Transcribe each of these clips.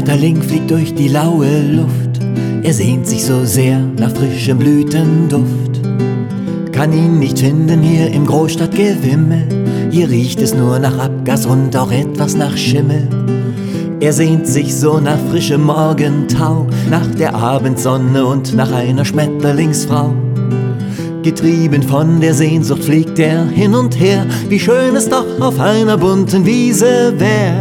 Schmetterling fliegt durch die laue Luft, er sehnt sich so sehr nach frischem Blütenduft. Kann ihn nicht finden hier im Großstadtgewimmel, hier riecht es nur nach Abgas und auch etwas nach Schimmel. Er sehnt sich so nach frischem Morgentau, nach der Abendsonne und nach einer Schmetterlingsfrau. Getrieben von der Sehnsucht fliegt er hin und her, wie schön es doch auf einer bunten Wiese wär.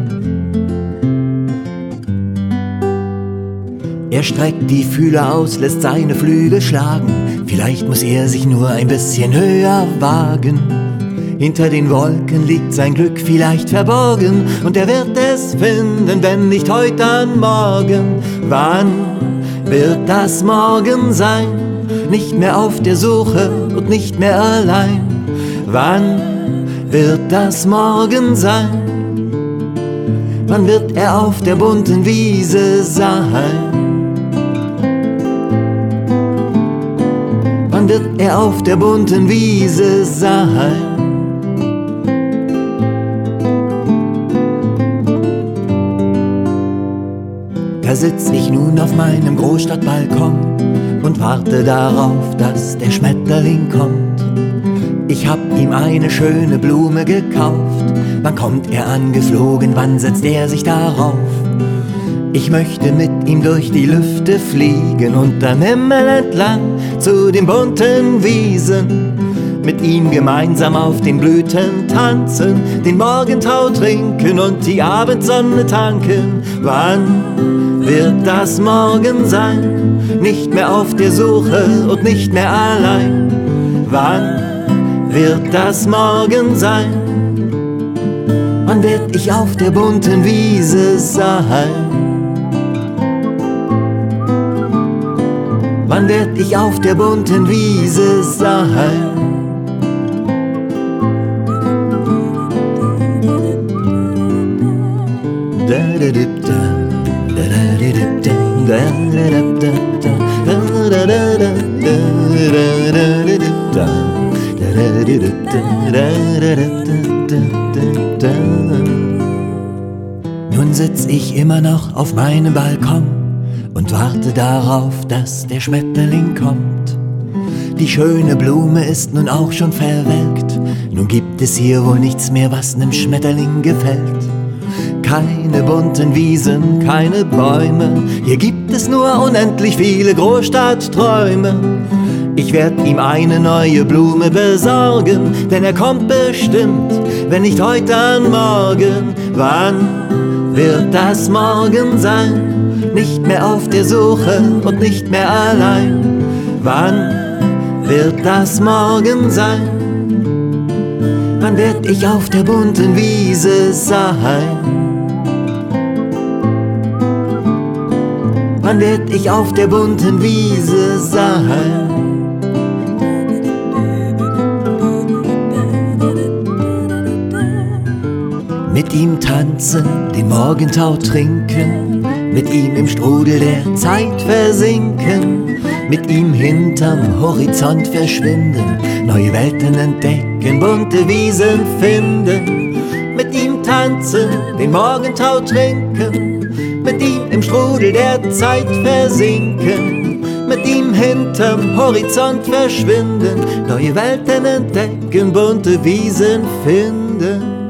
Er streckt die Fühler aus, lässt seine Flügel schlagen, vielleicht muss er sich nur ein bisschen höher wagen. Hinter den Wolken liegt sein Glück vielleicht verborgen, und er wird es finden, wenn nicht heute, dann morgen. Wann wird das morgen sein? Nicht mehr auf der Suche und nicht mehr allein. Wann wird das morgen sein? Wann wird er auf der bunten Wiese sein? Wann wird er auf der bunten Wiese sein? Da sitz ich nun auf meinem Großstadtbalkon und warte darauf, dass der Schmetterling kommt. Ich hab ihm eine schöne Blume gekauft. Wann kommt er angeflogen, wann setzt er sich darauf? Ich möchte mit ihm durch die Lüfte fliegen und am Himmel entlang zu den bunten Wiesen. Mit ihm gemeinsam auf den Blüten tanzen, den Morgentau trinken und die Abendsonne tanken. Wann wird das morgen sein? Nicht mehr auf der Suche und nicht mehr allein. Wann wird das morgen sein? Wann werd ich auf der bunten Wiese sein? Wann werd ich auf der bunten Wiese sein? Nun sitz ich immer noch auf meinem Balkon und warte darauf, dass der Schmetterling kommt. Die schöne Blume ist nun auch schon verwelkt, nun gibt es hier wohl nichts mehr, was nem Schmetterling gefällt. Keine bunten Wiesen, keine Bäume, hier gibt es nur unendlich viele Großstadtträume. Ich werd ihm eine neue Blume besorgen, denn er kommt bestimmt, wenn nicht heute, dann morgen. Wann wird das morgen sein? Nicht mehr auf der Suche und nicht mehr allein. Wann wird das morgen sein? Wann werd ich auf der bunten Wiese sein? Wann werd ich auf der bunten Wiese sein? Mit ihm tanzen, den Morgentau trinken, mit ihm im Strudel der Zeit versinken, mit ihm hinterm Horizont verschwinden, neue Welten entdecken, bunte Wiesen finden. Mit ihm tanzen, den Morgentau trinken, mit ihm im Strudel der Zeit versinken, mit ihm hinterm Horizont verschwinden, neue Welten entdecken, bunte Wiesen finden.